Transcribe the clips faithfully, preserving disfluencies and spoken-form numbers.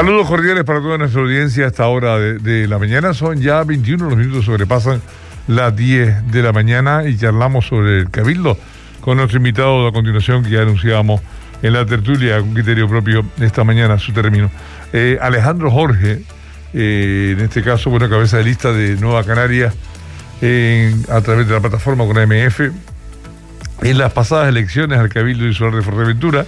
Saludos cordiales para toda nuestra audiencia a esta hora de, de la mañana. Son ya veintiuno, los minutos sobrepasan las diez de la mañana y charlamos sobre el Cabildo con nuestro invitado a continuación, que ya anunciábamos en la tertulia con criterio propio esta mañana, su término. Eh, Alejandro Jorge, eh, en este caso, bueno, cabeza de lista de Nueva Canarias eh, a través de la plataforma con A M F, en las pasadas elecciones al Cabildo Insular de Fuerteventura,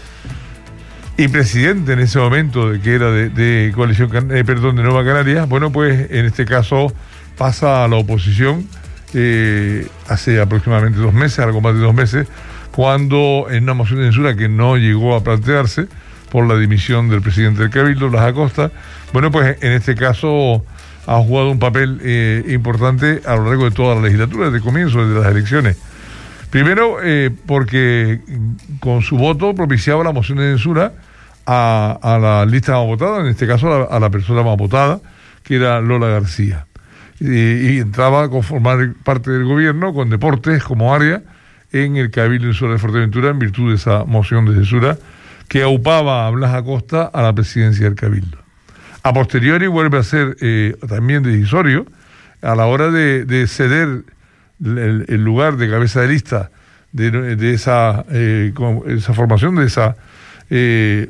y presidente en ese momento de que era de, de coalición, eh, perdón, de Nueva Canarias. Bueno, pues en este caso pasa a la oposición eh, hace aproximadamente dos meses, algo más de dos meses, cuando en una moción de censura que no llegó a plantearse por la dimisión del presidente del Cabildo, Blas Acosta, bueno, pues en este caso ha jugado un papel eh, importante a lo largo de toda la legislatura, desde el comienzo, desde las elecciones. Primero, eh, porque con su voto propiciaba la moción de censura a, a la lista más votada, en este caso a la, a la persona más votada, que era Lola García. Y, y entraba a conformar parte del gobierno con deportes como área en el Cabildo Insular de Fuerteventura en virtud de esa moción de censura que aupaba a Blas Acosta a la presidencia del Cabildo. A posteriori vuelve a ser eh, también decisorio a la hora de, de ceder El, el lugar de cabeza de lista de, de esa, eh, esa formación, de esa eh,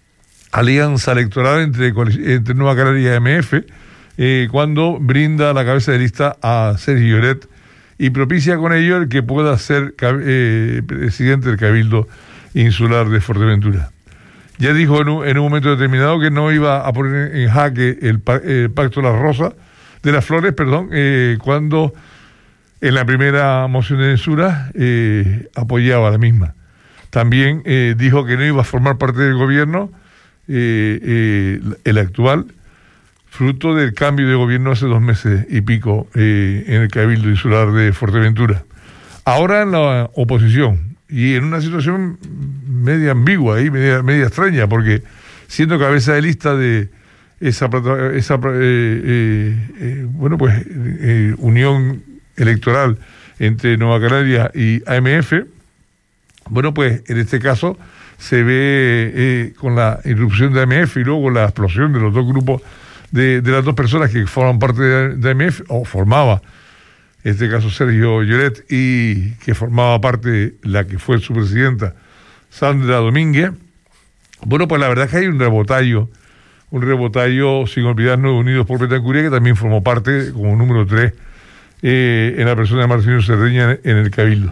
alianza electoral entre, entre Nueva Canarias y A M F, eh, cuando brinda la cabeza de lista a Sergio Lloret y propicia con ello el que pueda ser eh, presidente del Cabildo Insular de Fuerteventura. Ya dijo en un, en un momento determinado que no iba a poner en jaque el, el Pacto de las Rosas, de las Flores, perdón, eh, cuando en la primera moción de censura eh, apoyaba la misma. También eh, dijo que no iba a formar parte del gobierno, eh, eh, el actual, fruto del cambio de gobierno hace dos meses y pico eh, en el Cabildo Insular de Fuerteventura. Ahora en la oposición, y en una situación media ambigua y media, media extraña, porque siendo cabeza de lista de esa, esa eh, eh, eh, bueno, pues eh, unión electoral entre Nueva Canarias y A M F, bueno, pues en este caso se ve eh, con la irrupción de A M F y luego la explosión de los dos grupos de, de las dos personas que forman parte de, de A M F, o formaba, en este caso Sergio Lloret, y que formaba parte la que fue su presidenta, Sandra Domínguez. Bueno, pues la verdad es que hay un rebotallo, un rebotallo sin olvidarnos, Unidos por Betancuria, que también formó parte como número tres Eh, en la persona de Marcelino Cerdeña en el Cabildo.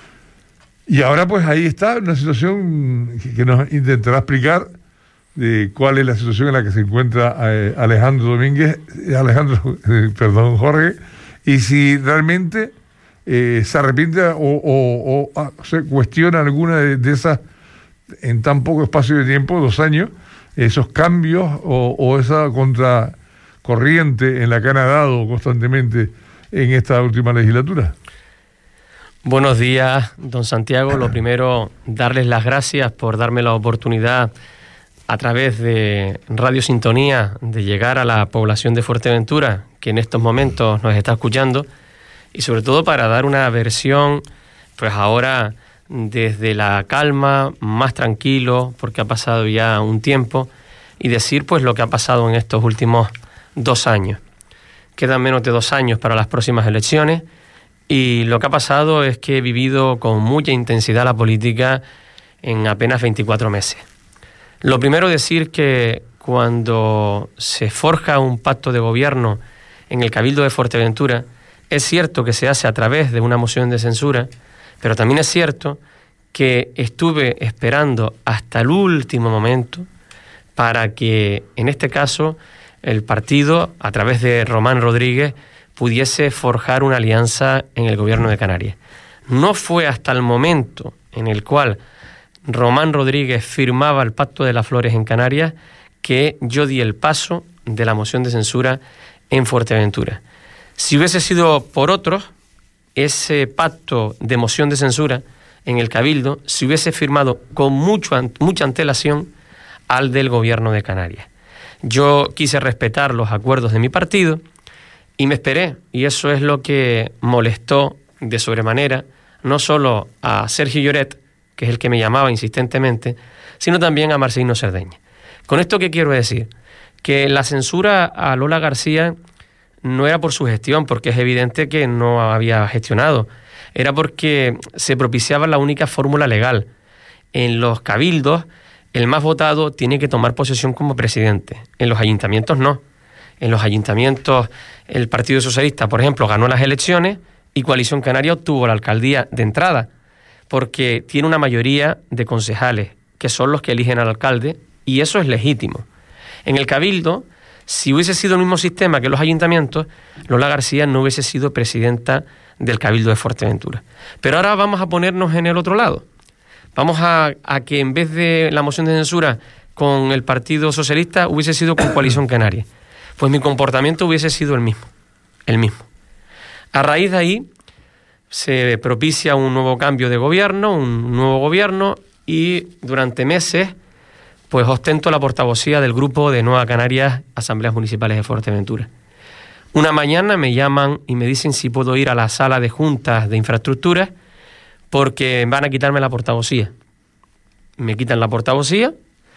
Y ahora pues ahí está una situación que, que nos intentará explicar de cuál es la situación en la que se encuentra eh, Alejandro Domínguez, Alejandro, eh, perdón, Jorge, y si realmente eh, se arrepiente o, o, o, o se cuestiona alguna de, de esas, en tan poco espacio de tiempo, dos años, esos cambios o, o esa contracorriente en la que han dado constantemente en esta última legislatura. Buenos días, don Santiago. Lo primero, darles las gracias por darme la oportunidad a través de Radio Sintonía de llegar a la población de Fuerteventura, que en estos momentos nos está escuchando, y sobre todo para dar una versión, pues ahora desde la calma, más tranquilo, porque ha pasado ya un tiempo, y decir pues lo que ha pasado en estos últimos dos años. Quedan menos de dos años para las próximas elecciones y lo que ha pasado es que he vivido con mucha intensidad la política en apenas veinticuatro meses. Lo primero, decir que cuando se forja un pacto de gobierno en el Cabildo de Fuerteventura, es cierto que se hace a través de una moción de censura, pero también es cierto que estuve esperando hasta el último momento para que, en este caso, el partido, a través de Román Rodríguez, pudiese forjar una alianza en el gobierno de Canarias. No fue hasta el momento en el cual Román Rodríguez firmaba el Pacto de las Flores en Canarias que yo di el paso de la moción de censura en Fuerteventura. Si hubiese sido por otros, ese pacto de moción de censura en el Cabildo se hubiese firmado con mucho, mucha antelación al del gobierno de Canarias. Yo quise respetar los acuerdos de mi partido y me esperé, y eso es lo que molestó de sobremanera no solo a Sergio Lloret, que es el que me llamaba insistentemente, sino también a Marcelino Cerdeña. ¿Con esto qué quiero decir? que la censura a Lola García no era por su gestión, porque es evidente que no había gestionado, era porque se propiciaba la única fórmula legal. En los cabildos, el más votado tiene que tomar posesión como presidente. En los ayuntamientos no. En los ayuntamientos el Partido Socialista, por ejemplo, ganó las elecciones y Coalición Canaria obtuvo la alcaldía de entrada, porque tiene una mayoría de concejales, que son los que eligen al alcalde, y eso es legítimo. En el cabildo, si hubiese sido el mismo sistema que los ayuntamientos, Lola García no hubiese sido presidenta del Cabildo de Fuerteventura. Pero ahora vamos a ponernos en el otro lado. Vamos a, a que en vez de la moción de censura con el Partido Socialista hubiese sido con Coalición Canaria. Pues mi comportamiento hubiese sido el mismo, el mismo. A raíz de ahí se propicia un nuevo cambio de gobierno, un nuevo gobierno, y durante meses pues ostento la portavocía del grupo de Nueva Canarias Asambleas Municipales de Fuerteventura. Una mañana me llaman y me dicen si puedo ir a la sala de juntas de infraestructuras porque van a quitarme la portavocía. Me quitan la portavocía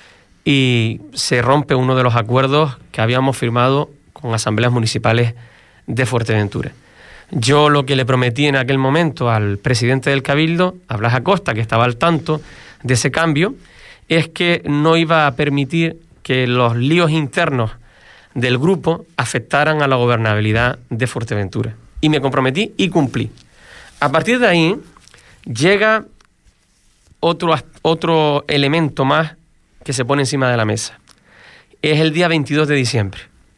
y se rompe uno de los acuerdos que habíamos firmado con Asambleas Municipales de Fuerteventura. Yo lo que le prometí en aquel momento al presidente del Cabildo, a Blas Acosta, que estaba al tanto de ese cambio, es que no iba a permitir que los líos internos del grupo afectaran a la gobernabilidad de Fuerteventura. Y me comprometí y cumplí. A partir de ahí llega otro, otro elemento más que se pone encima de la mesa. Es el día veintidós de diciembre.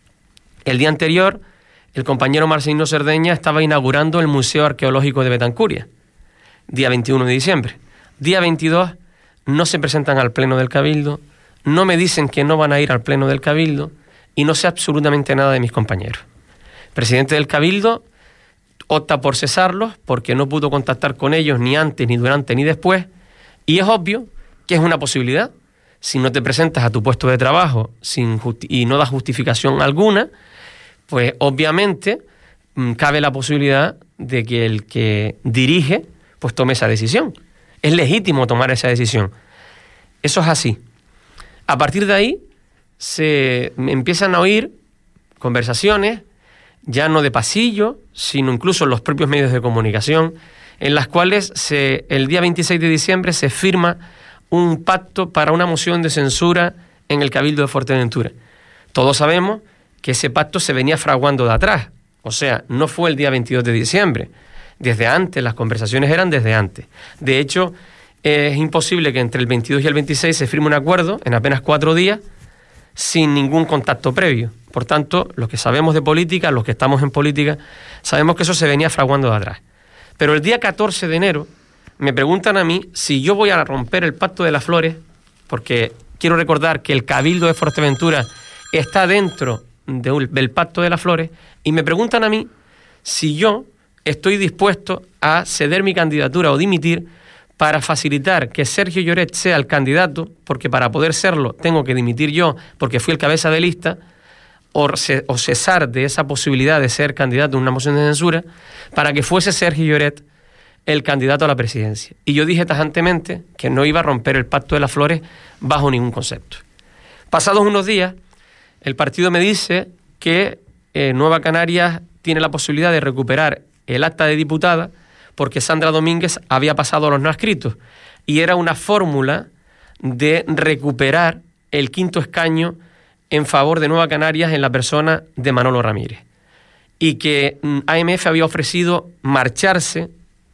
El día anterior, el compañero Marcelino Cerdeña estaba inaugurando el Museo Arqueológico de Betancuria, día veintiuno de diciembre. Día veintidós no se presentan al Pleno del Cabildo, no me dicen que no van a ir al Pleno del Cabildo y no sé absolutamente nada de mis compañeros. El presidente del Cabildo opta por cesarlos porque no pudo contactar con ellos ni antes, ni durante, ni después, y es obvio que es una posibilidad. Si no te presentas a tu puesto de trabajo sin justi- y no das justificación alguna, pues obviamente mmm, cabe la posibilidad de que el que dirige pues tome esa decisión. Es legítimo tomar esa decisión. Eso es así. A partir de ahí se empiezan a oír conversaciones, ya no de pasillo, sino incluso en los propios medios de comunicación, en las cuales se, el día veintiséis de diciembre se firma un pacto para una moción de censura en el Cabildo de Fuerteventura. Todos sabemos que ese pacto se venía fraguando de atrás, o sea, no fue el día veintidós de diciembre, desde antes, las conversaciones eran desde antes. De hecho, es imposible que entre el veintidós y el veintiséis se firme un acuerdo en apenas cuatro días sin ningún contacto previo. Por tanto, los que sabemos de política, los que estamos en política, sabemos que eso se venía fraguando de atrás. Pero el día catorce de enero me preguntan a mí si yo voy a romper el Pacto de las Flores, porque quiero recordar que el Cabildo de Fuerteventura está dentro de un, del Pacto de las Flores, y me preguntan a mí si yo estoy dispuesto a ceder mi candidatura o dimitir para facilitar que Sergio Lloret sea el candidato, porque para poder serlo tengo que dimitir yo porque fui el cabeza de lista, o, ce, o cesar de esa posibilidad de ser candidato en una moción de censura, para que fuese Sergio Lloret el candidato a la presidencia. Y yo dije tajantemente que no iba a romper el Pacto de las Flores bajo ningún concepto. Pasados unos días, el partido me dice que eh, Nueva Canarias tiene la posibilidad de recuperar el acta de diputada porque Sandra Domínguez había pasado a los no adscritos y era una fórmula de recuperar el quinto escaño en favor de Nueva Canarias en la persona de Manolo Ramírez, y que A M F había ofrecido marcharse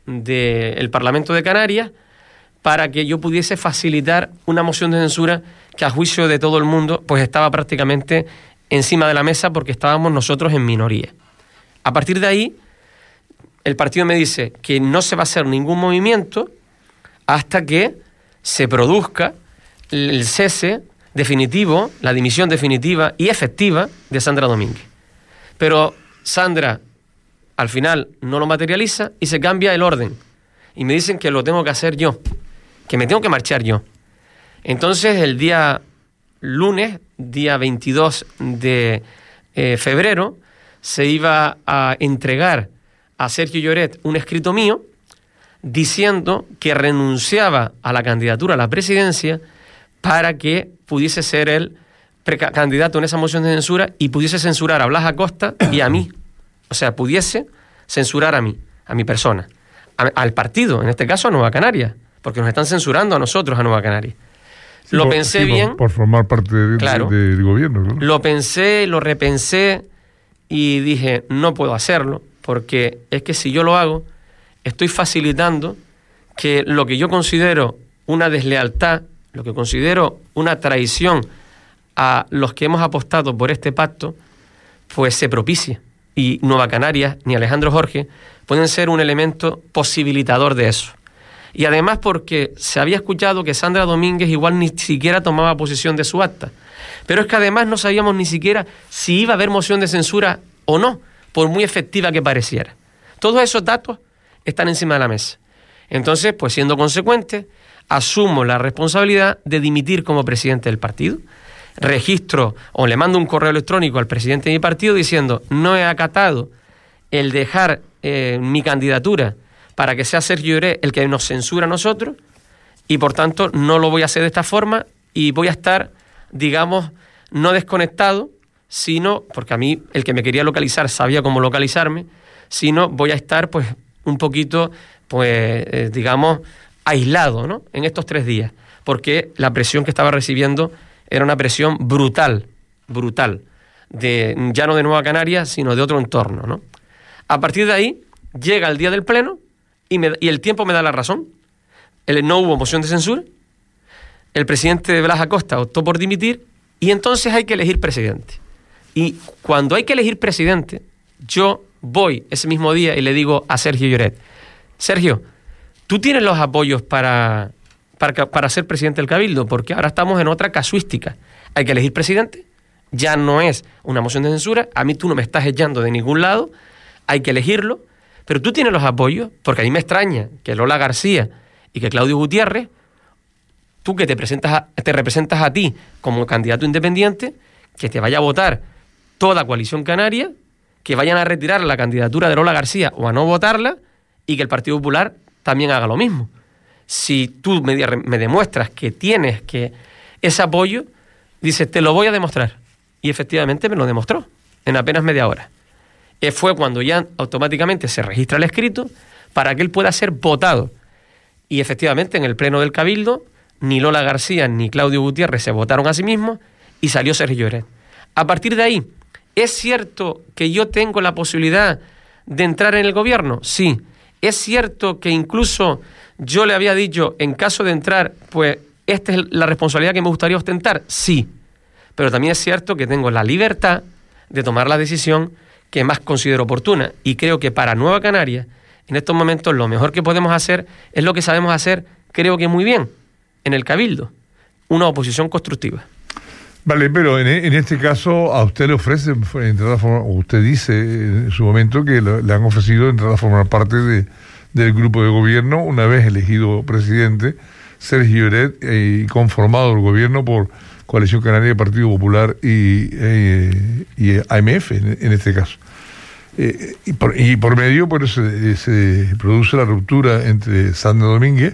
del Parlamento de Canarias para que yo pudiese facilitar una moción de censura que a juicio de todo el mundo pues estaba prácticamente encima de la mesa porque estábamos nosotros en minoría. A partir de ahí, el partido me dice que no se va a hacer ningún movimiento hasta que se produzca el cese definitivo, la dimisión definitiva y efectiva de Sandra Domínguez. Pero Sandra al final no lo materializa y se cambia el orden. Y me dicen que lo tengo que hacer yo, que me tengo que marchar yo. Entonces el día lunes, día veintidós de eh, febrero, se iba a entregar a Sergio Lloret un escrito mío diciendo que renunciaba a la candidatura a la presidencia para que pudiese ser él precandidato en esa moción de censura y pudiese censurar a Blas Acosta y a mí. O sea, pudiese censurar a mí, a mi persona, a, al partido, en este caso a Nueva Canarias, porque nos están censurando a nosotros, a Nueva Canarias. Sí, lo por, pensé sí, bien. Por, por formar parte de, claro, de, del gobierno. ¿No? Lo pensé, lo repensé y dije, no puedo hacerlo, porque es que si yo lo hago, estoy facilitando que lo que yo considero una deslealtad, lo que considero una traición a los que hemos apostado por este pacto, pues se propicie. Y Nueva Canarias ni Alejandro Jorge pueden ser un elemento posibilitador de eso. Y además porque se había escuchado que Sandra Domínguez igual ni siquiera tomaba posesión de su acta. Pero es que además no sabíamos ni siquiera si iba a haber moción de censura o no, por muy efectiva que pareciera. Todos esos datos están encima de la mesa. Entonces, pues siendo consecuente, asumo la responsabilidad de dimitir como presidente del partido. Registro o le mando un correo electrónico al presidente de mi partido diciendo no he acatado el dejar eh, mi candidatura para que sea Sergio Lloret el que nos censura a nosotros y por tanto no lo voy a hacer de esta forma y voy a estar, digamos, no desconectado, sino, porque a mí el que me quería localizar sabía cómo localizarme, sino voy a estar pues un poquito, pues eh, digamos, aislado, ¿no? En estos tres días, porque la presión que estaba recibiendo era una presión brutal, brutal, de, ya no de Nueva Canarias, sino de otro entorno, ¿no? A partir de ahí, llega el día del pleno y, me, y el tiempo me da la razón. El, no hubo moción de censura, el presidente de Blas Acosta optó por dimitir y entonces hay que elegir presidente. Y cuando hay que elegir presidente, yo voy ese mismo día y le digo a Sergio Lloret, Sergio, tú tienes los apoyos para... Para, para ser presidente del Cabildo, porque ahora estamos en otra casuística. Hay que elegir presidente, ya no es una moción de censura, a mí tú no me estás echando de ningún lado, hay que elegirlo, pero tú tienes los apoyos, porque a mí me extraña que Lola García y que Claudio Gutiérrez, tú que te, presentas a, te representas a ti como candidato independiente, que te vaya a votar toda Coalición Canaria, que vayan a retirar la candidatura de Lola García o a no votarla, y que el Partido Popular también haga lo mismo. Si tú me, me demuestras que tienes que ese apoyo, dices, te lo voy a demostrar. Y efectivamente me lo demostró en apenas media hora. Eh, fue cuando ya automáticamente se registra el escrito para que él pueda ser votado. Y efectivamente en el pleno del Cabildo, ni Lola García ni Claudio Gutiérrez se votaron a sí mismos y salió Sergio Lloret. A partir de ahí, ¿es cierto que yo tengo la posibilidad de entrar en el gobierno? Sí. ¿Es cierto que incluso yo le había dicho, en caso de entrar, pues esta es la responsabilidad que me gustaría ostentar? Sí. Pero también es cierto que tengo la libertad de tomar la decisión que más considero oportuna. Y creo que para Nueva Canarias, en estos momentos, lo mejor que podemos hacer es lo que sabemos hacer, creo que muy bien, en el Cabildo, una oposición constructiva. Vale, pero en, en este caso a usted le ofrecen entrar a formar, usted dice en su momento que le, le han ofrecido entrar a formar parte de, del grupo de gobierno una vez elegido presidente Sergio Lloret eh, y conformado el gobierno por Coalición Canaria, Partido Popular y, eh, y A M F en, en este caso. Eh, y, por, y por medio pues se, se produce la ruptura entre Sandra Domínguez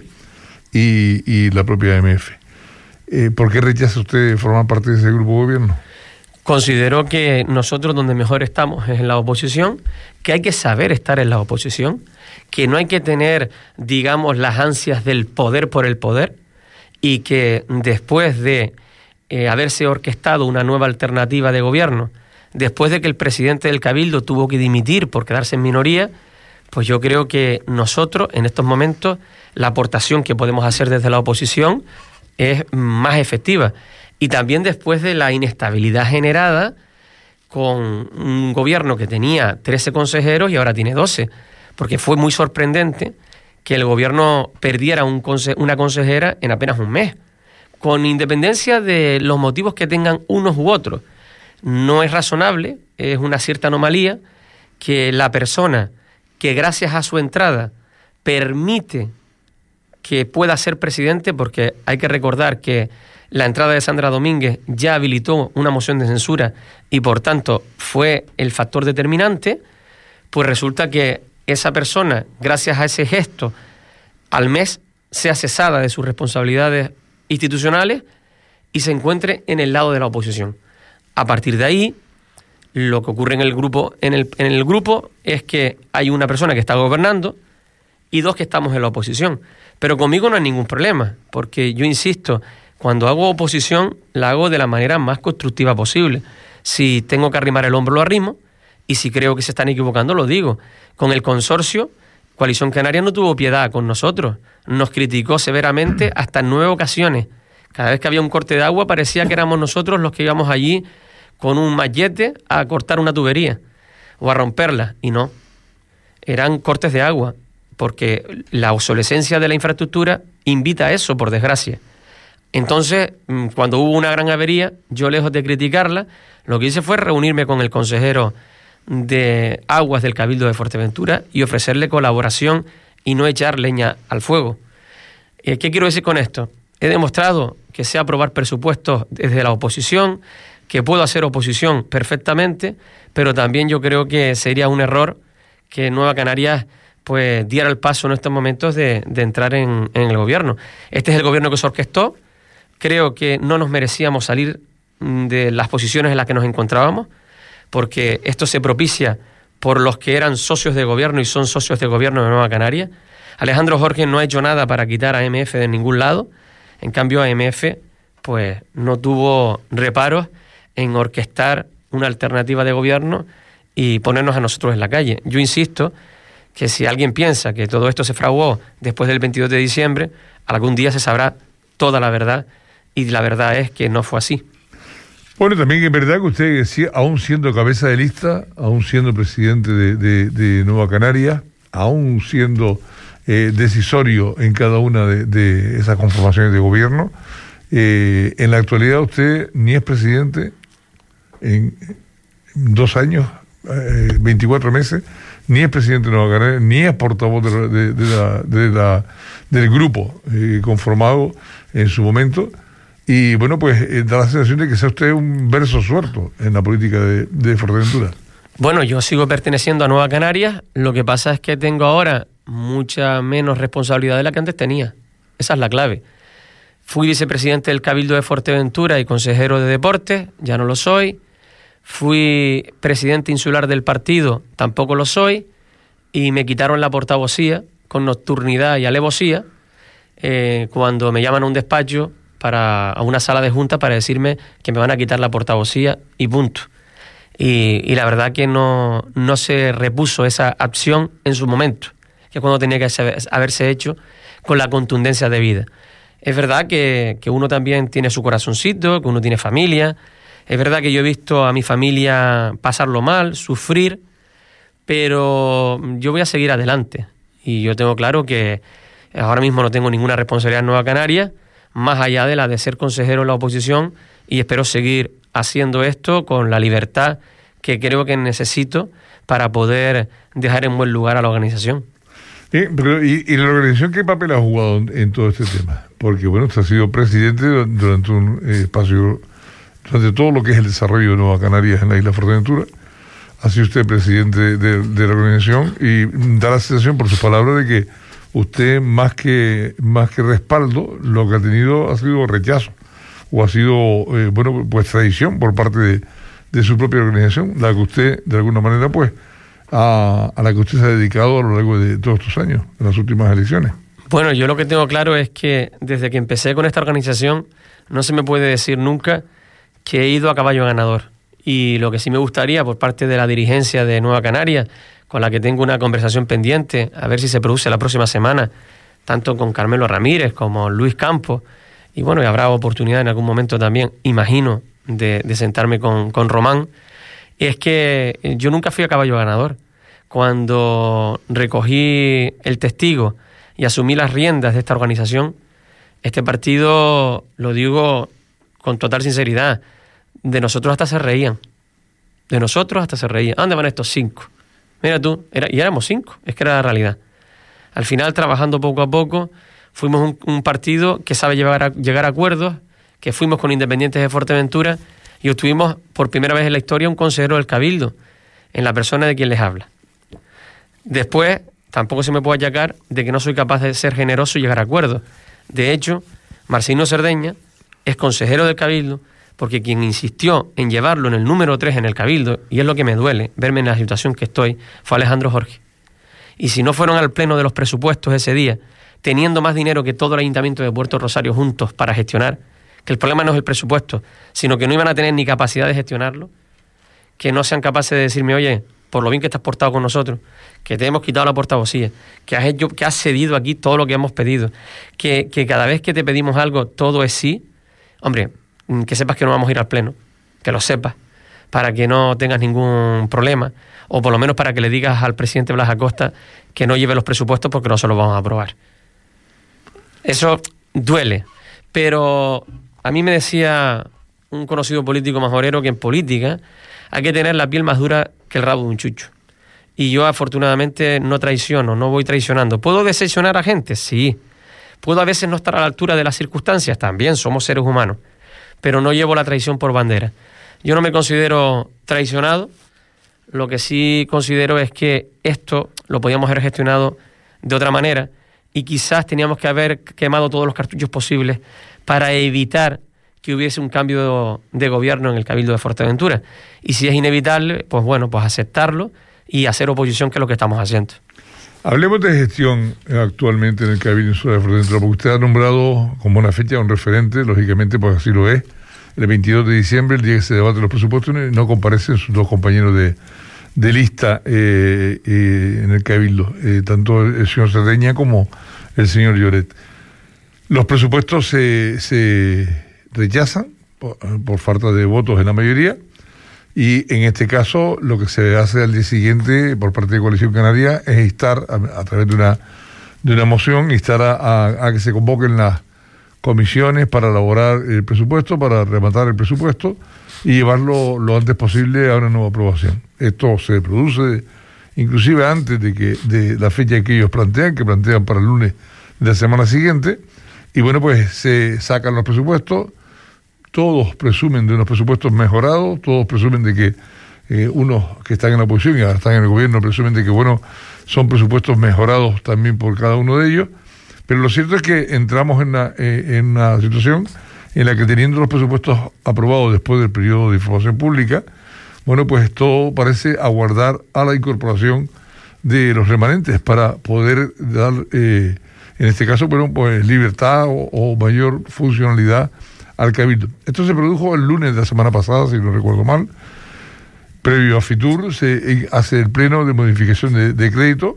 y, y la propia A M F. Eh, ¿Por qué rechaza usted formar parte de ese grupo de gobierno? Considero que nosotros donde mejor estamos es en la oposición, que hay que saber estar en la oposición, que no hay que tener, digamos, las ansias del poder por el poder y que después de eh, haberse orquestado una nueva alternativa de gobierno, después de que el presidente del Cabildo tuvo que dimitir por quedarse en minoría, pues yo creo que nosotros en estos momentos la aportación que podemos hacer desde la oposición es más efectiva. Y también después de la inestabilidad generada con un gobierno que tenía trece consejeros y ahora tiene doce, porque fue muy sorprendente que el gobierno perdiera un conse- una consejera en apenas un mes, con independencia de los motivos que tengan unos u otros. No es razonable, es una cierta anomalía que la persona que gracias a su entrada permite que pueda ser presidente, porque hay que recordar que la entrada de Sandra Domínguez ya habilitó una moción de censura y por tanto fue el factor determinante, pues resulta que esa persona, gracias a ese gesto, al mes sea cesada de sus responsabilidades institucionales y se encuentre en el lado de la oposición. A partir de ahí, lo que ocurre en el grupo, en el, en el grupo es que hay una persona que está gobernando y dos que estamos en la oposición. Pero conmigo no hay ningún problema, porque yo insisto, cuando hago oposición, la hago de la manera más constructiva posible. Si tengo que arrimar el hombro, lo arrimo, y si creo que se están equivocando, lo digo. Con el consorcio, Coalición Canaria no tuvo piedad con nosotros. Nos criticó severamente hasta en nueve ocasiones. Cada vez que había un corte de agua parecía que éramos nosotros los que íbamos allí con un machete a cortar una tubería o a romperla, y no. Eran cortes de agua, porque la obsolescencia de la infraestructura invita a eso, por desgracia. Entonces, cuando hubo una gran avería, yo, lejos de criticarla, lo que hice fue reunirme con el consejero de Aguas del Cabildo de Fuerteventura y ofrecerle colaboración y no echar leña al fuego. ¿Qué quiero decir con esto? He demostrado que sé aprobar presupuestos desde la oposición, que puedo hacer oposición perfectamente, pero también yo creo que sería un error que Nueva Canarias pues diera el paso en estos momentos de, de entrar en, en el gobierno. Este es el gobierno que se orquestó. Creo que no nos merecíamos salir de las posiciones en las que nos encontrábamos, porque esto se propicia por los que eran socios de gobierno y son socios de gobierno de Nueva Canarias. Alejandro Jorge no ha hecho nada para quitar a M F de ningún lado. En cambio, a M F pues no tuvo reparos en orquestar una alternativa de gobierno y ponernos a nosotros en la calle. Yo insisto que si alguien piensa que todo esto se fraguó después del veintidós de diciembre, algún día se sabrá toda la verdad, y la verdad es que no fue así. Bueno, también es verdad que usted, aún siendo cabeza de lista, aún siendo presidente de, de, de Nueva Canarias, aún siendo eh, decisorio en cada una de, de esas conformaciones de gobierno, eh, en la actualidad usted ni es presidente en dos años, eh, veinticuatro meses, ni es presidente de Nueva Canarias, ni es portavoz de, de, de la, de la, del grupo eh, conformado en su momento. Y bueno, pues eh, da la sensación de que sea usted un verso suelto en la política de, de Fuerteventura. Bueno, yo sigo perteneciendo a Nueva Canarias. Lo que pasa es que tengo ahora mucha menos responsabilidad de la que antes tenía. Esa es la clave. Fui vicepresidente del Cabildo de Fuerteventura y consejero de deportes, ya no lo soy. Fui presidente insular del partido, tampoco lo soy. Y me quitaron la portavocía con nocturnidad y alevosía eh, cuando me llaman a un despacho, para a una sala de junta, para decirme que me van a quitar la portavocía y punto. Y, y la verdad que no, no se repuso esa acción en su momento, que cuando tenía que haberse hecho con la contundencia debida. Es verdad que, que uno también tiene su corazoncito, que uno tiene familia. Es verdad que yo he visto a mi familia pasarlo mal, sufrir, pero yo voy a seguir adelante. Y yo tengo claro que ahora mismo no tengo ninguna responsabilidad en Nueva Canarias, más allá de la de ser consejero en la oposición, y espero seguir haciendo esto con la libertad que creo que necesito para poder dejar en buen lugar a la organización. Eh, pero, ¿y, ¿Y la organización qué papel ha jugado en, en todo este tema? Porque bueno, usted ha sido presidente durante un eh, espacio, durante todo lo que es el desarrollo de Nueva Canarias en la isla Fuerteventura. Ha sido usted presidente de, de la organización y da la sensación, por sus palabras, de que usted, más que más que respaldo, lo que ha tenido ha sido rechazo, o ha sido, eh, bueno, pues traición por parte de, de su propia organización, la que usted, de alguna manera, pues, a, a la que usted se ha dedicado a lo largo de todos estos años, en las últimas elecciones. Bueno, yo lo que tengo claro es que desde que empecé con esta organización, no se me puede decir nunca que he ido a caballo ganador. Y lo que sí me gustaría, por parte de la dirigencia de Nueva Canarias, con la que tengo una conversación pendiente, a ver si se produce la próxima semana, tanto con Carmelo Ramírez como Luis Campos, y bueno, y habrá oportunidad en algún momento también, imagino, de, de sentarme con, con Román, es que yo nunca fui a caballo ganador. Cuando recogí el testigo y asumí las riendas de esta organización, este partido, lo digo con total sinceridad, de nosotros hasta se reían. De nosotros hasta se reían. ¿A dónde van estos cinco? Mira tú, era, y éramos cinco, es que era la realidad. Al final, trabajando poco a poco, fuimos un, un partido que sabe llegar a, llegar a acuerdos, que fuimos con Independientes de Fuerteventura y obtuvimos por primera vez en la historia un consejero del Cabildo, en la persona de quien les habla. Después, tampoco se me puede achacar de que no soy capaz de ser generoso y llegar a acuerdos. De hecho, Marcelino Cerdeña es consejero del Cabildo, porque quien insistió en llevarlo en el número tres en el Cabildo, y es lo que me duele, verme en la situación que estoy, fue Alejandro Jorge. Y si no fueron al pleno de los presupuestos ese día, teniendo más dinero que todo el Ayuntamiento de Puerto Rosario juntos para gestionar, que el problema no es el presupuesto, sino que no iban a tener ni capacidad de gestionarlo, que no sean capaces de decirme, oye, por lo bien que te has portado con nosotros, que te hemos quitado la portavocía, que has hecho, que has cedido aquí todo lo que hemos pedido, que, que cada vez que te pedimos algo todo es sí. Hombre, que sepas que no vamos a ir al pleno, que lo sepas, para que no tengas ningún problema, o por lo menos para que le digas al presidente Blas Acosta que no lleve los presupuestos porque no se los vamos a aprobar. Eso duele, pero a mí me decía un conocido político majorero que en política hay que tener la piel más dura que el rabo de un chucho. Y yo afortunadamente no traiciono, no voy traicionando. ¿Puedo decepcionar a gente? Sí. ¿Puedo a veces no estar a la altura de las circunstancias? También, somos seres humanos. Pero no llevo la traición por bandera. Yo no me considero traicionado. Lo que sí considero es que esto lo podíamos haber gestionado de otra manera y quizás teníamos que haber quemado todos los cartuchos posibles para evitar que hubiese un cambio de gobierno en el Cabildo de Fuerteventura. Y si es inevitable, pues bueno, pues aceptarlo y hacer oposición, que es lo que estamos haciendo. Hablemos de gestión actualmente en el Cabildo Insular de Fuerteventura, porque usted ha nombrado como una fecha un referente, lógicamente, pues así lo es, el veintidós de diciembre, el día que se debaten los presupuestos, no comparecen sus dos compañeros de, de lista eh, eh, en el Cabildo, eh, tanto el señor Cerdeña como el señor Lloret. Los presupuestos se, se rechazan por, por falta de votos en la mayoría, y en este caso lo que se hace al día siguiente por parte de Coalición Canaria es instar a, a través de una de una moción, instar a, a, a que se convoquen las comisiones para elaborar el presupuesto, para rematar el presupuesto y llevarlo lo antes posible a una nueva aprobación. Esto se produce inclusive antes de que de la fecha que ellos plantean, que plantean para el lunes de la semana siguiente, y bueno, pues se sacan los presupuestos. Todos presumen de unos presupuestos mejorados, todos presumen de que eh, unos que están en la oposición y ahora están en el gobierno presumen de que, bueno, son presupuestos mejorados también por cada uno de ellos, pero lo cierto es que entramos en una, eh, en una situación en la que, teniendo los presupuestos aprobados después del periodo de información pública, bueno, pues todo parece aguardar a la incorporación de los remanentes para poder dar, eh, en este caso, bueno, pues libertad o, o mayor funcionalidad al Cabildo. Esto se produjo el lunes de la semana pasada, si no recuerdo mal. Previo a Fitur, se hace el pleno de modificación de, de crédito.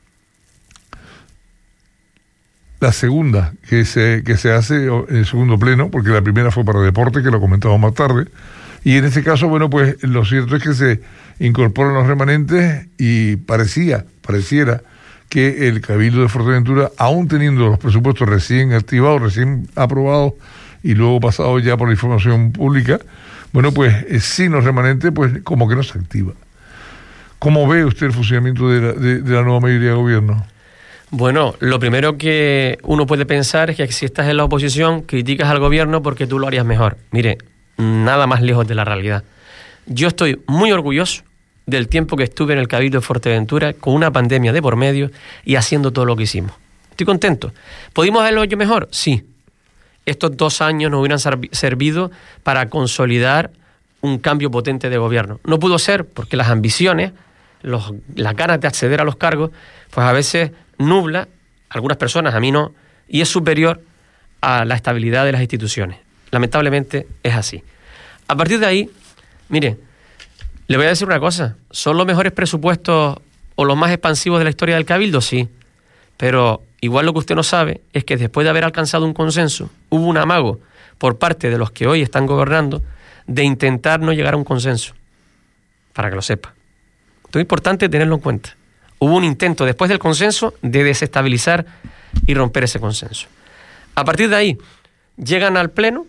La segunda que se, que se hace, el segundo pleno, porque la primera fue para deporte, que lo comentamos más tarde. Y en este caso, bueno, pues lo cierto es que se incorporan los remanentes y parecía, pareciera que el Cabildo de Fuerteventura, aún teniendo los presupuestos recién activados, recién aprobados, y luego pasado ya por la información pública, bueno, pues eh, sin los remanentes, pues como que no se activa. ¿Cómo ve usted el funcionamiento de la, de, de la nueva mayoría de gobierno? Bueno, lo primero que uno puede pensar es que si estás en la oposición, criticas al gobierno porque tú lo harías mejor. Mire, nada más lejos de la realidad. Yo estoy muy orgulloso del tiempo que estuve en el Cabildo de Fuerteventura con una pandemia de por medio y haciendo todo lo que hicimos. Estoy contento. ¿Pudimos haberlo hecho mejor? Sí. Estos dos años nos hubieran servido para consolidar un cambio potente de gobierno. No pudo ser porque las ambiciones, los, las ganas de acceder a los cargos, pues a veces nubla, algunas personas, a mí no, y es superior a la estabilidad de las instituciones. Lamentablemente es así. A partir de ahí, mire, le voy a decir una cosa, ¿son los mejores presupuestos o los más expansivos de la historia del Cabildo? Sí, pero igual lo que usted no sabe es que después de haber alcanzado un consenso, hubo un amago por parte de los que hoy están gobernando de intentar no llegar a un consenso, para que lo sepa. Esto es importante tenerlo en cuenta. Hubo un intento después del consenso de desestabilizar y romper ese consenso. A partir de ahí, llegan al pleno,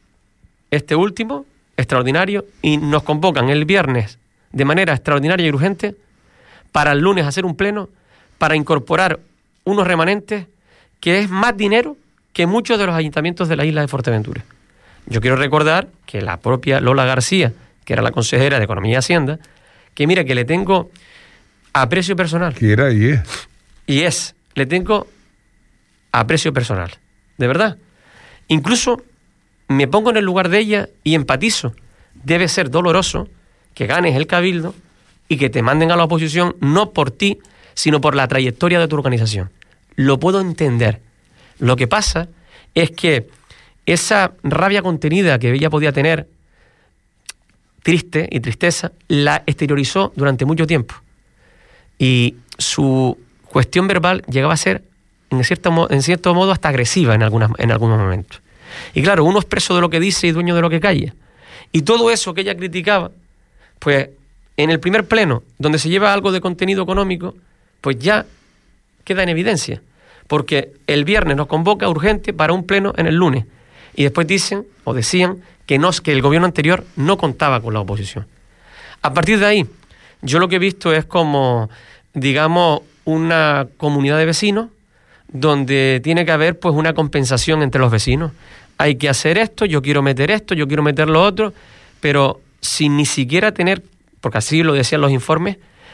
este último, extraordinario, y nos convocan el viernes de manera extraordinaria y urgente para el lunes hacer un pleno para incorporar unos remanentes que es más dinero que muchos de los ayuntamientos de la isla de Fuerteventura. Yo quiero recordar que la propia Lola García, que era la consejera de Economía y Hacienda, que mira que le tengo aprecio personal. Que era y es. Y es, le tengo aprecio personal, de verdad. Incluso me pongo en el lugar de ella y empatizo. Debe ser doloroso que ganes el Cabildo y que te manden a la oposición no por ti, sino por la trayectoria de tu organización. Lo puedo entender. Lo que pasa es que esa rabia contenida que ella podía tener, triste y tristeza, la exteriorizó durante mucho tiempo. Y su cuestión verbal llegaba a ser, en cierto, en cierto modo, hasta agresiva en, algunas, en algunos momentos. Y claro, uno es preso de lo que dice y dueño de lo que calla. Y todo eso que ella criticaba, pues en el primer pleno, donde se lleva algo de contenido económico, pues ya queda en evidencia. Porque el viernes nos convoca urgente para un pleno en el lunes. Y después dicen, o decían, que, no, que el gobierno anterior no contaba con la oposición. A partir de ahí, yo lo que he visto es como, digamos, una comunidad de vecinos donde tiene que haber pues una compensación entre los vecinos. Hay que hacer esto, yo quiero meter esto, yo quiero meter lo otro, pero sin ni siquiera tener, porque así lo decían los informes,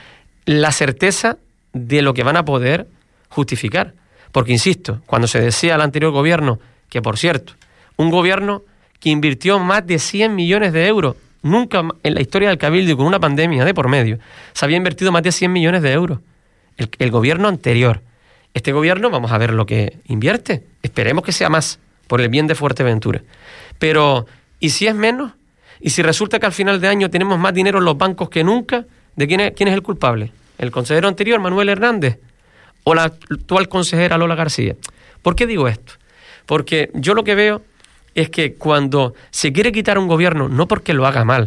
la certeza de lo que van a poder justificar. Porque, insisto, cuando se decía al anterior gobierno, que por cierto, un gobierno que invirtió más de cien millones de euros, nunca en la historia del Cabildo y con una pandemia de por medio, se había invertido más de cien millones de euros. El, el gobierno anterior. Este gobierno, vamos a ver lo que invierte. Esperemos que sea más, por el bien de Fuerteventura. Pero, ¿y si es menos? ¿Y si resulta que al final de año tenemos más dinero en los bancos que nunca? ¿De quién es, quién es el culpable? ¿El consejero anterior, Manuel Hernández? ¿O la actual consejera Lola García? ¿Por qué digo esto? Porque yo lo que veo es que cuando se quiere quitar un gobierno, no porque lo haga mal,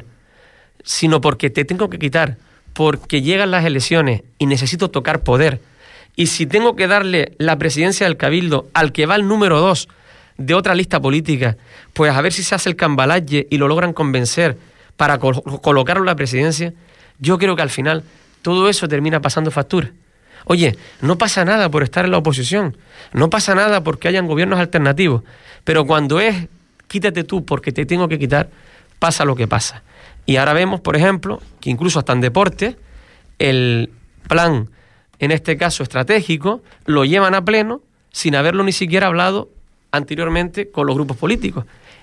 sino porque te tengo que quitar, porque llegan las elecciones y necesito tocar poder. Y si tengo que darle la presidencia del Cabildo al que va el número dos de otra lista política, pues a ver si se hace el cambalache y lo logran convencer para col- colocarlo en la presidencia, yo creo que al final todo eso termina pasando factura. Oye, no pasa nada por estar en la oposición, no pasa nada porque hayan gobiernos alternativos, pero cuando es quítate tú porque te tengo que quitar, pasa lo que pasa. Y ahora vemos, por ejemplo, que incluso hasta en deporte, el plan, en este caso estratégico, lo llevan a pleno sin haberlo ni siquiera hablado anteriormente con los grupos políticos.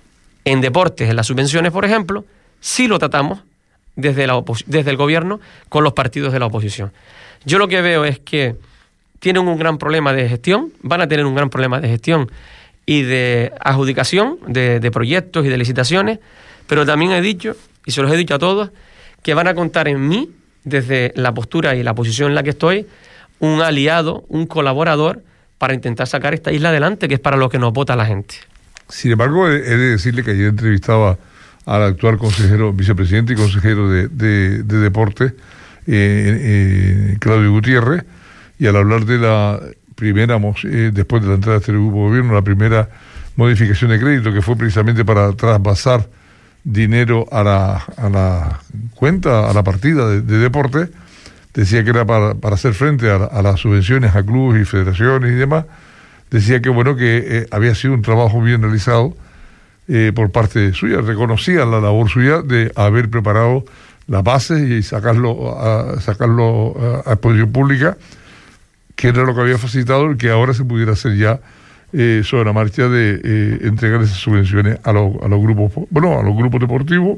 En deportes, en las subvenciones, por ejemplo, sí lo tratamos desde, la opos- desde el gobierno con los partidos de la oposición. Yo lo que veo es que tienen un gran problema de gestión, van a tener un gran problema de gestión y de adjudicación de, de proyectos y de licitaciones, pero también he dicho, y se los he dicho a todos, que van a contar en mí, desde la postura y la posición en la que estoy, un aliado, un colaborador para intentar sacar esta isla adelante, que es para lo que nos vota la gente. Sin embargo, he de decirle que ayer entrevistaba al actual consejero, vicepresidente y consejero de, de, de Deportes, eh, eh, Claudio Gutiérrez, y al hablar de la primera, eh, después de la entrada de este grupo de gobierno, la primera modificación de crédito, que fue precisamente para trasvasar dinero a la, a la cuenta, a la partida de, de deporte, decía que era para, para hacer frente a, a las subvenciones a clubes y federaciones y demás. Decía que bueno, que eh, había sido un trabajo bien realizado eh, por parte suya, reconocía la labor suya de haber preparado las bases y sacarlo a, sacarlo a, a exposición pública, que era lo que había facilitado el que ahora se pudiera hacer ya eh, sobre la marcha de eh, entregar esas subvenciones a, lo, a los grupos, bueno, a los grupos deportivos,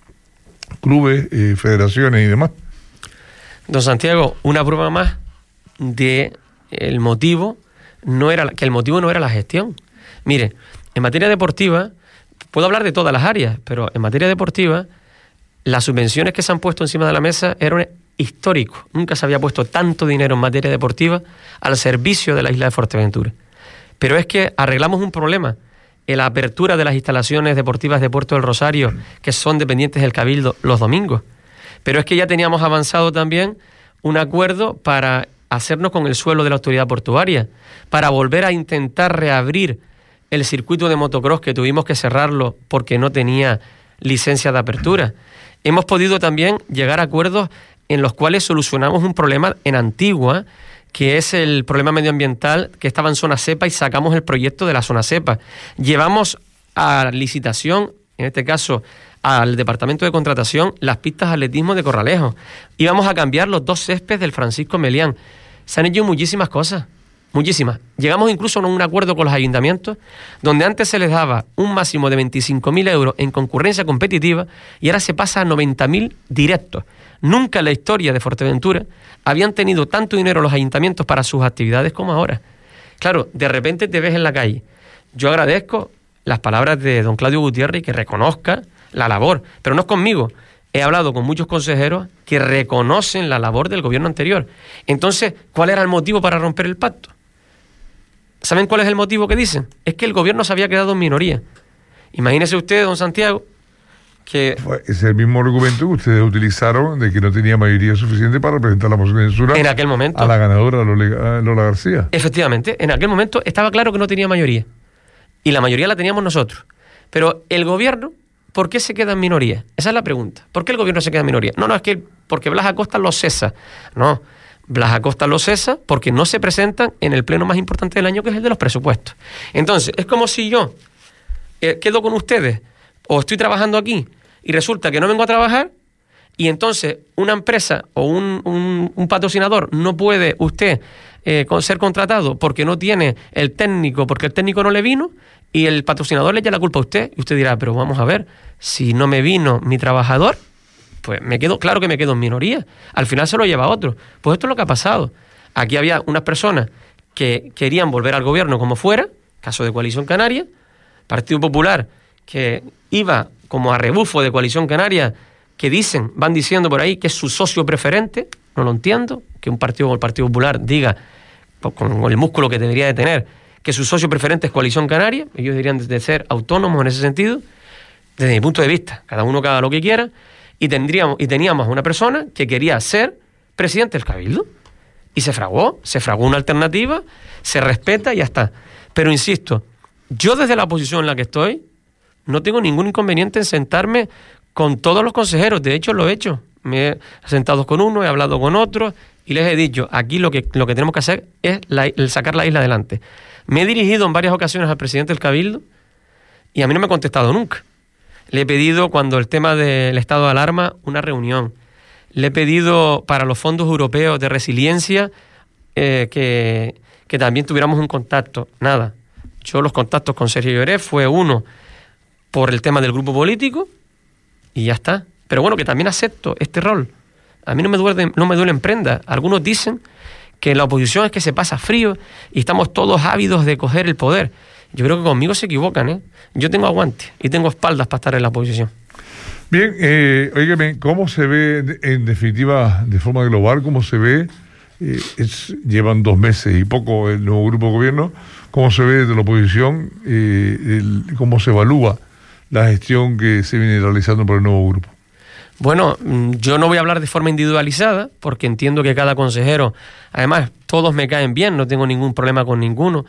clubes, eh, federaciones y demás. Don Santiago, una prueba más de el motivo no era que el motivo no era la gestión. Mire, en materia deportiva puedo hablar de todas las áreas, pero en materia deportiva las subvenciones que se han puesto encima de la mesa eran históricos. Nunca se había puesto tanto dinero en materia deportiva al servicio de la isla de Fuerteventura. Pero es que arreglamos un problema en la apertura de las instalaciones deportivas de Puerto del Rosario, que son dependientes del Cabildo, los domingos. Pero es que ya teníamos avanzado también un acuerdo para hacernos con el suelo de la autoridad portuaria, para volver a intentar reabrir el circuito de motocross que tuvimos que cerrarlo porque no tenía licencia de apertura. Hemos podido también llegar a acuerdos en los cuales solucionamos un problema en Antigua, que es el problema medioambiental que estaba en zona cepa y sacamos el proyecto de la zona cepa. Llevamos a licitación, en este caso al departamento de contratación, las pistas de atletismo de Corralejo. Íbamos a cambiar los dos céspedes del Francisco Melián. Se han hecho muchísimas cosas, muchísimas. Llegamos incluso a un acuerdo con los ayuntamientos, donde antes se les daba un máximo de veinticinco mil euros en concurrencia competitiva y ahora se pasa a noventa mil directos. Nunca en la historia de Fuerteventura habían tenido tanto dinero los ayuntamientos para sus actividades como ahora. Claro, de repente te ves en la calle. Yo agradezco las palabras de don Claudio Gutiérrez y que reconozca la labor, pero no es conmigo. He hablado con muchos consejeros que reconocen la labor del gobierno anterior. Entonces, ¿cuál era el motivo para romper el pacto? ¿Saben cuál es el motivo que dicen? Es que el gobierno se había quedado en minoría. Imagínese usted, don Santiago, que... Es el mismo argumento que ustedes utilizaron de que no tenía mayoría suficiente para presentar la moción de censura en aquel momento, a la ganadora Lola, Lola García. Efectivamente, en aquel momento estaba claro que no tenía mayoría. Y la mayoría la teníamos nosotros. Pero el gobierno, ¿por qué se queda en minoría? Esa es la pregunta. ¿Por qué el gobierno se queda en minoría? No, no, es que porque Blas Acosta lo cesa. No, Blas Acosta lo cesa porque no se presentan en el pleno más importante del año, que es el de los presupuestos. Entonces, es como si yo eh, quedo con ustedes o estoy trabajando aquí y resulta que no vengo a trabajar y entonces una empresa o un, un, un patrocinador no puede usted eh, ser contratado porque no tiene el técnico, porque el técnico no le vino y el patrocinador le echa la culpa a usted y usted dirá, pero vamos a ver, si no me vino mi trabajador, pues me quedo, claro que me quedo en minoría. Al final se lo lleva a otro. Pues esto es lo que ha pasado. Aquí había unas personas que querían volver al gobierno como fuera, caso de Coalición Canaria, Partido Popular, que iba como a rebufo de Coalición Canaria, que dicen, van diciendo por ahí que es su socio preferente. No lo entiendo, que un partido como el Partido Popular diga, pues, con el músculo que debería de tener, que su socio preferente es Coalición Canaria. Ellos deberían de ser autónomos en ese sentido, desde mi punto de vista, cada uno que haga lo que quiera. Y tendríamos y teníamos una persona que quería ser presidente del Cabildo y se fraguó, se fraguó una alternativa, se respeta y ya está. Pero insisto, yo desde la posición en la que estoy no tengo ningún inconveniente en sentarme con todos los consejeros. De hecho, lo he hecho. Me he sentado con uno, he hablado con otro y les he dicho, aquí lo que, lo que tenemos que hacer es la, el sacar la isla adelante. Me he dirigido en varias ocasiones al presidente del Cabildo y a mí no me ha contestado nunca. Le he pedido, cuando el tema del estado de alarma, una reunión. Le he pedido para los fondos europeos de resiliencia eh, que, que también tuviéramos un contacto. Nada. Yo los contactos con Sergio Lloret fue uno por el tema del grupo político y ya está. Pero bueno, que también acepto este rol. A mí no me duele, no me duele en prenda. Algunos dicen que la oposición es que se pasa frío y estamos todos ávidos de coger el poder. Yo creo que conmigo se equivocan, ¿eh? Yo tengo aguante y tengo espaldas para estar en la oposición. Bien, eh, óigame, ¿cómo se ve, en definitiva, de forma global, cómo se ve? Eh, es, llevan dos meses y poco el nuevo grupo de gobierno. ¿Cómo se ve desde la oposición? Eh, el, ¿Cómo se evalúa la gestión que se viene realizando por el nuevo grupo? Bueno, yo no voy a hablar de forma individualizada, porque entiendo que cada consejero, además, todos me caen bien, no tengo ningún problema con ninguno.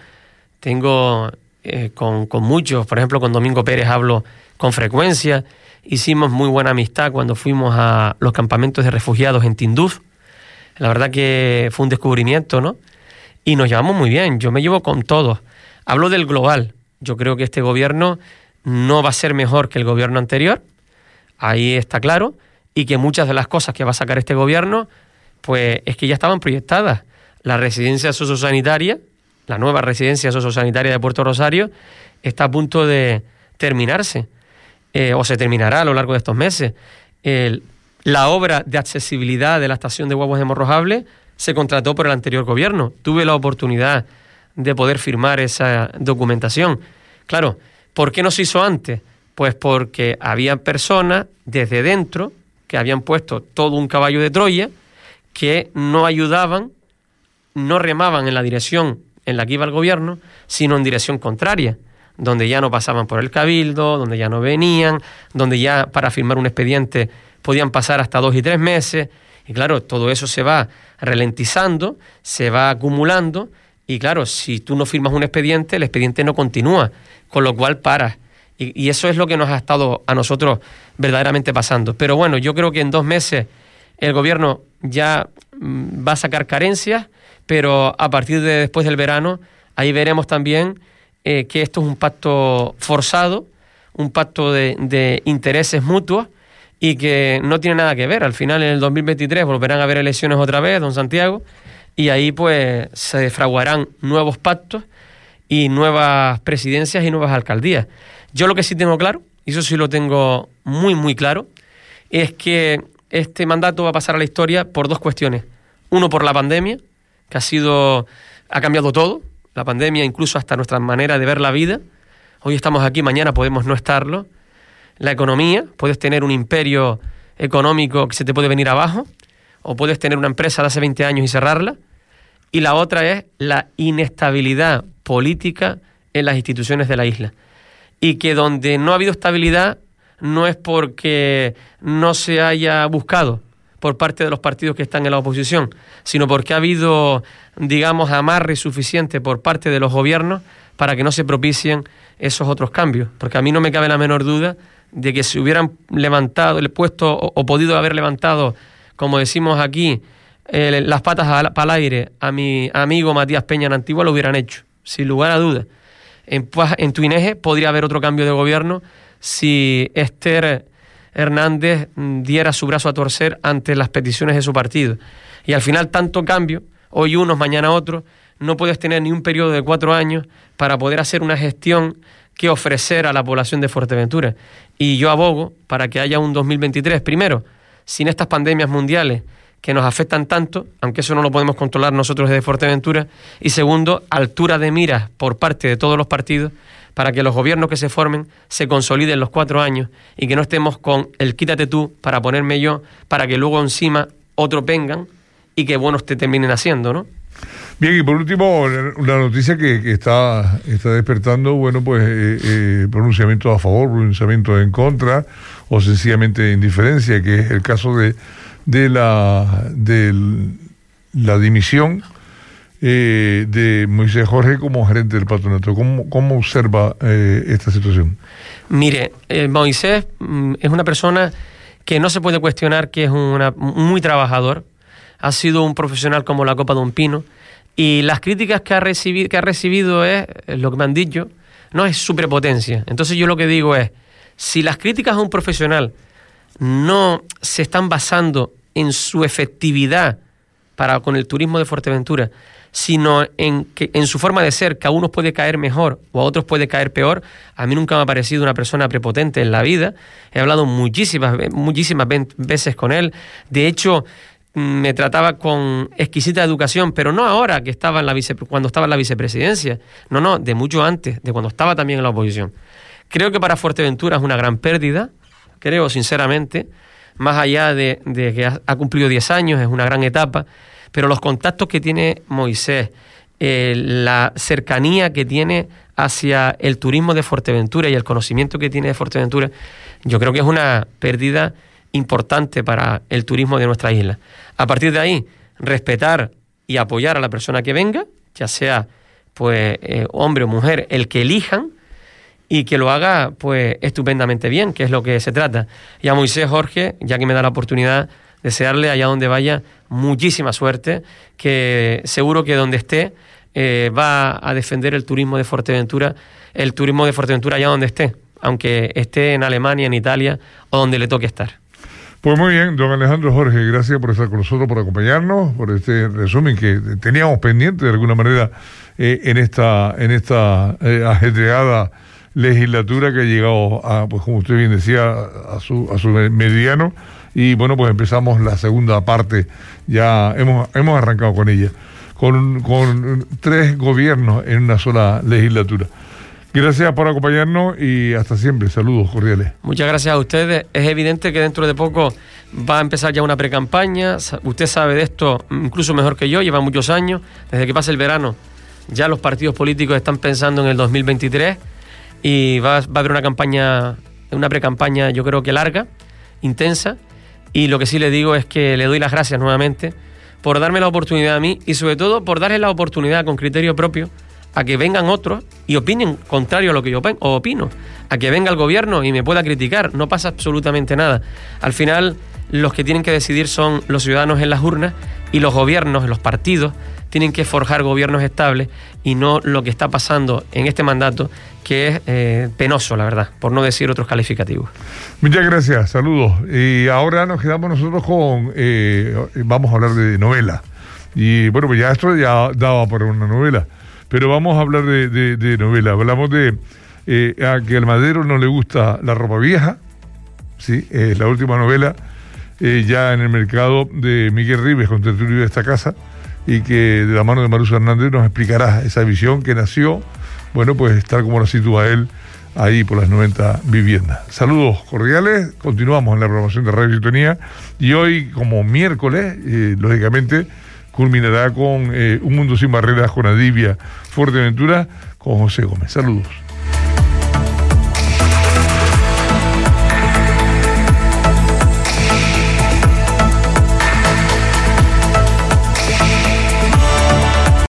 Tengo eh, con, con muchos, por ejemplo, con Domingo Pérez hablo con frecuencia. Hicimos muy buena amistad cuando fuimos a los campamentos de refugiados en Tinduf. La verdad que fue un descubrimiento, ¿no? Y nos llevamos muy bien, yo me llevo con todos. Hablo del global. Yo creo que este gobierno no va a ser mejor que el gobierno anterior, ahí está claro, y que muchas de las cosas que va a sacar este gobierno, pues es que ya estaban proyectadas. La residencia sociosanitaria, la nueva residencia sociosanitaria de Puerto Rosario, está a punto de terminarse, eh, o se terminará a lo largo de estos meses. El, la obra de accesibilidad de la estación de guaguas de Morrojable se contrató por el anterior gobierno. Tuve la oportunidad de poder firmar esa documentación. Claro, ¿por qué no se hizo antes? Pues porque había personas desde dentro que habían puesto todo un caballo de Troya que no ayudaban, no remaban en la dirección en la que iba el gobierno, sino en dirección contraria, donde ya no pasaban por el cabildo, donde ya no venían, donde ya para firmar un expediente podían pasar hasta dos y tres meses. Y claro, todo eso se va ralentizando, se va acumulando, y claro, si tú no firmas un expediente, el expediente no continúa, con lo cual paras. Y, y eso es lo que nos ha estado a nosotros verdaderamente pasando. Pero bueno, yo creo que en dos meses el gobierno ya mmm, va a sacar carencias, pero a partir de después del verano, ahí veremos también eh, que esto es un pacto forzado, un pacto de, de intereses mutuos, y que no tiene nada que ver. Al final, en el dos mil veintitrés volverán a haber elecciones otra vez, don Santiago, y ahí pues se fraguarán nuevos pactos y nuevas presidencias y nuevas alcaldías. Yo lo que sí tengo claro, y eso sí lo tengo muy muy claro, es que este mandato va a pasar a la historia por dos cuestiones. Uno, por la pandemia, que ha sido ha cambiado todo, la pandemia incluso hasta nuestra manera de ver la vida. Hoy estamos aquí, mañana podemos no estarlo. La economía, puedes tener un imperio económico que se te puede venir abajo, o puedes tener una empresa de hace veinte años y cerrarla. Y la otra es la inestabilidad política en las instituciones de la isla. Y que donde no ha habido estabilidad no es porque no se haya buscado por parte de los partidos que están en la oposición, sino porque ha habido, digamos, amarre suficiente por parte de los gobiernos para que no se propicien esos otros cambios. Porque a mí no me cabe la menor duda de que si hubieran levantado, puesto o, o podido haber levantado, como decimos aquí, eh, las patas al, para el aire a mi amigo Matías Peña en Antigua, lo hubieran hecho, sin lugar a dudas. En, en Tuineje podría haber otro cambio de gobierno si Esther Hernández diera su brazo a torcer ante las peticiones de su partido. Y al final tanto cambio, hoy unos, mañana otros, no puedes tener ni un periodo de cuatro años para poder hacer una gestión que ofrecer a la población de Fuerteventura. Y yo abogo para que haya un dos mil veintitrés, primero, sin estas pandemias mundiales que nos afectan tanto, aunque eso no lo podemos controlar nosotros desde Fuerteventura, y segundo, altura de miras por parte de todos los partidos para que los gobiernos que se formen se consoliden los cuatro años y que no estemos con el quítate tú para ponerme yo, para que luego encima otros vengan y que buenos te terminen haciendo, ¿no? Bien, y por último, una noticia que, que está, está despertando, bueno, pues eh, eh, pronunciamientos a favor, pronunciamientos en contra, o sencillamente indiferencia, que es el caso de, de, la, de la dimisión eh, de Moisés Jorge como gerente del patronato. ¿Cómo, cómo observa eh, esta situación? Mire, eh, Moisés mm, es una persona que no se puede cuestionar que es una, muy trabajador, ha sido un profesional como la copa de un pino, y las críticas que ha recibido, que ha recibido es, lo que me han dicho, no es su prepotencia. Entonces yo lo que digo es, si las críticas a un profesional no se están basando en su efectividad para con el turismo de Fuerteventura, sino en, que, en su forma de ser, que a unos puede caer mejor o a otros puede caer peor, a mí nunca me ha parecido una persona prepotente en la vida. He hablado muchísimas, muchísimas veces con él. De hecho, me trataba con exquisita educación, pero no ahora que estaba en la vice, cuando estaba en la vicepresidencia, no, no, de mucho antes, de cuando estaba también en la oposición. Creo que para Fuerteventura es una gran pérdida, creo sinceramente, más allá de, de que ha, ha cumplido diez años, es una gran etapa, pero los contactos que tiene Moisés, eh, la cercanía que tiene hacia el turismo de Fuerteventura y el conocimiento que tiene de Fuerteventura, yo creo que es una pérdida importante para el turismo de nuestra isla. A partir de ahí, respetar y apoyar a la persona que venga, ya sea pues eh, hombre o mujer, el que elijan, y que lo haga pues estupendamente bien, que es lo que se trata. Y a Moisés Jorge, ya que me da la oportunidad, desearle allá donde vaya muchísima suerte, que seguro que donde esté eh, va a defender el turismo de Fuerteventura, el turismo de Fuerteventura allá donde esté, aunque esté en Alemania, en Italia o donde le toque estar. Pues muy bien, don Alejandro Jorge, gracias por estar con nosotros, por acompañarnos, por este resumen que teníamos pendiente de alguna manera eh, en esta en esta eh, ajetreada legislatura que ha llegado a, pues como usted bien decía, a su a su mediano, y bueno, pues empezamos la segunda parte, ya hemos hemos arrancado con ella, con, con tres gobiernos en una sola legislatura. Gracias por acompañarnos y hasta siempre. Saludos cordiales. Muchas gracias a ustedes. Es evidente que dentro de poco va a empezar ya una precampaña. Usted sabe de esto incluso mejor que yo, lleva muchos años. Desde que pasa el verano ya los partidos políticos están pensando en el dos mil veintitrés y va, va a haber una campaña, una precampaña yo creo que larga, intensa, y lo que sí le digo es que le doy las gracias nuevamente por darme la oportunidad a mí y sobre todo por darle la oportunidad con criterio propio a que vengan otros y opinen contrario a lo que yo opino, a que venga el gobierno y me pueda criticar, no pasa absolutamente nada. Al final, los que tienen que decidir son los ciudadanos en las urnas, y los gobiernos, los partidos, tienen que forjar gobiernos estables y no lo que está pasando en este mandato, que es eh, penoso, la verdad, por no decir otros calificativos. Muchas gracias, saludos. Y ahora nos quedamos nosotros con, eh, vamos a hablar de novela. Y bueno, pues ya esto ya daba para una novela. Pero vamos a hablar de, de, de novela. Hablamos de eh, a que al Madero no le gusta la ropa vieja. Sí, es la última novela eh, ya en el mercado de Miguel Rives, con tertulio de esta casa, y que de la mano de Marusa Hernández nos explicará esa visión que nació, bueno, pues tal como la sitúa él ahí por las noventa viviendas. Saludos cordiales, continuamos en la programación de Radio Sintonía, y hoy, como miércoles, eh, lógicamente, culminará con eh, Un Mundo Sin Barreras con Adivia Fuerteventura, con José Gómez. Saludos.